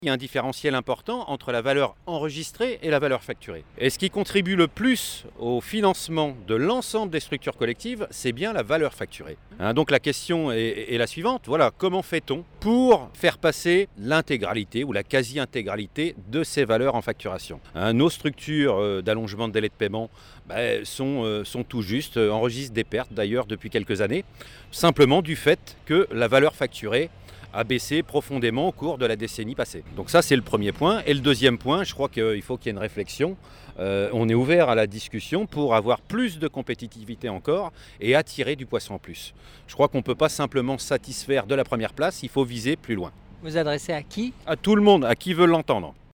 Il y a un différentiel important entre la valeur enregistrée et la valeur facturée. Et ce qui contribue le plus au financement de l'ensemble des structures collectives, c'est bien la valeur facturée. Donc la question est la suivante, voilà, comment fait-on pour faire passer l'intégralité ou la quasi-intégralité de ces valeurs en facturation? Nos structures d'allongement de délai de paiement sont tout juste, enregistrent des pertes d'ailleurs depuis quelques années, simplement du fait que la valeur facturée a baissé profondément au cours de la décennie passée. Donc ça, c'est le premier point. Et le deuxième point, je crois qu'il faut qu'il y ait une réflexion. On est ouvert à la discussion pour avoir plus de compétitivité encore et attirer du poisson en plus. Je crois qu'on ne peut pas simplement satisfaire de la première place, il faut viser plus loin. Vous adressez à qui? À tout le monde, à qui veut l'entendre.